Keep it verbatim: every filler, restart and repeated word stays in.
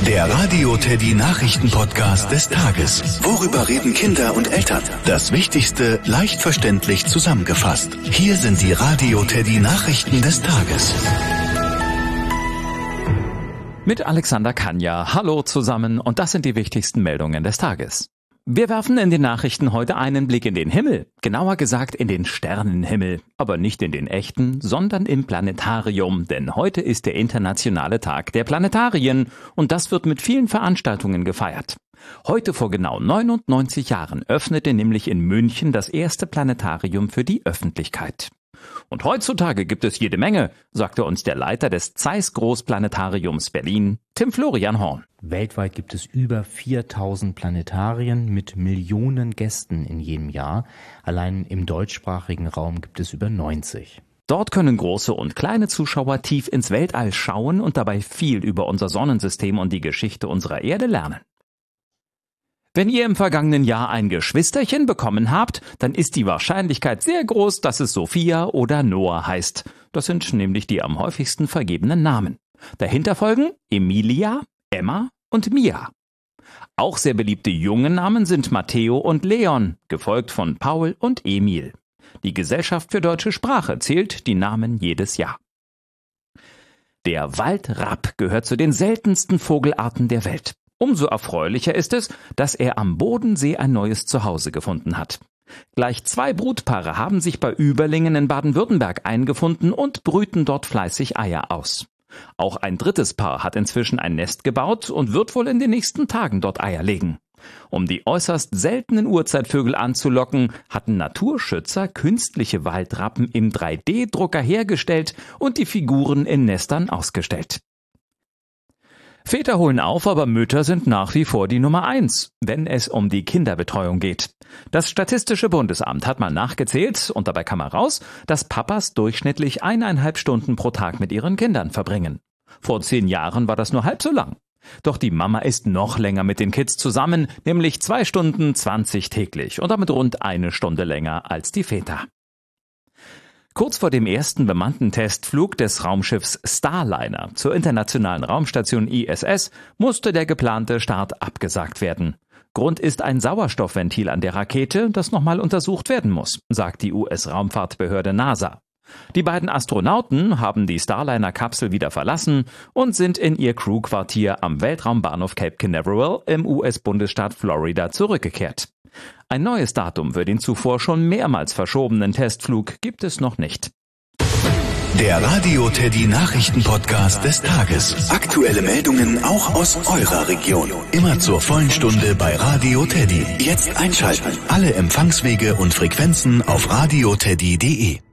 Der Radio Teddy Nachrichten-Podcast des Tages. Worüber reden Kinder und Eltern? Das Wichtigste leicht verständlich zusammengefasst. Hier sind die Radio Teddy Nachrichten des Tages. Mit Alexander Kanja. Hallo zusammen und das sind die wichtigsten Meldungen des Tages. Wir werfen in den Nachrichten heute einen Blick in den Himmel, genauer gesagt in den Sternenhimmel, aber nicht in den echten, sondern im Planetarium, denn heute ist der internationale Tag der Planetarien und das wird mit vielen Veranstaltungen gefeiert. Heute vor genau neunundneunzig Jahren öffnete nämlich in München das erste Planetarium für die Öffentlichkeit. Und heutzutage gibt es jede Menge, sagte uns der Leiter des Zeiss Großplanetariums Berlin, Tim Florian Horn. Weltweit gibt es über viertausend Planetarien mit Millionen Gästen in jedem Jahr. Allein im deutschsprachigen Raum gibt es über neunzig. Dort können große und kleine Zuschauer tief ins Weltall schauen und dabei viel über unser Sonnensystem und die Geschichte unserer Erde lernen. Wenn ihr im vergangenen Jahr ein Geschwisterchen bekommen habt, dann ist die Wahrscheinlichkeit sehr groß, dass es Sophia oder Noah heißt. Das sind nämlich die am häufigsten vergebenen Namen. Dahinter folgen Emilia, Emma und Mia. Auch sehr beliebte junge Namen sind Matteo und Leon, gefolgt von Paul und Emil. Die Gesellschaft für deutsche Sprache zählt die Namen jedes Jahr. Der Waldrapp gehört zu den seltensten Vogelarten der Welt. Umso erfreulicher ist es, dass er am Bodensee ein neues Zuhause gefunden hat. Gleich zwei Brutpaare haben sich bei Überlingen in Baden-Württemberg eingefunden und brüten dort fleißig Eier aus. Auch ein drittes Paar hat inzwischen ein Nest gebaut und wird wohl in den nächsten Tagen dort Eier legen. Um die äußerst seltenen Urzeitvögel anzulocken, hatten Naturschützer künstliche Waldrappen im drei D Drucker hergestellt und die Figuren in Nestern ausgestellt. Väter holen auf, aber Mütter sind nach wie vor die Nummer eins, wenn es um die Kinderbetreuung geht. Das Statistische Bundesamt hat mal nachgezählt und dabei kam heraus, dass Papas durchschnittlich eineinhalb Stunden pro Tag mit ihren Kindern verbringen. Vor zehn Jahren war das nur halb so lang. Doch die Mama ist noch länger mit den Kids zusammen, nämlich zwei Stunden zwanzig täglich und damit rund eine Stunde länger als die Väter. Kurz vor dem ersten bemannten Testflug des Raumschiffs Starliner zur internationalen Raumstation I S S musste der geplante Start abgesagt werden. Grund ist ein Sauerstoffventil an der Rakete, das nochmal untersucht werden muss, sagt die U S-Raumfahrtbehörde NASA. Die beiden Astronauten haben die Starliner-Kapsel wieder verlassen und sind in ihr Crewquartier am Weltraumbahnhof Cape Canaveral im U S-Bundesstaat Florida zurückgekehrt. Ein neues Datum für den zuvor schon mehrmals verschobenen Testflug gibt es noch nicht. Der Radio Teddy Nachrichten-Podcast des Tages. Aktuelle Meldungen auch aus eurer Region. Immer zur vollen Stunde bei Radio Teddy. Jetzt einschalten. Alle Empfangswege und Frequenzen auf radioteddy punkt de.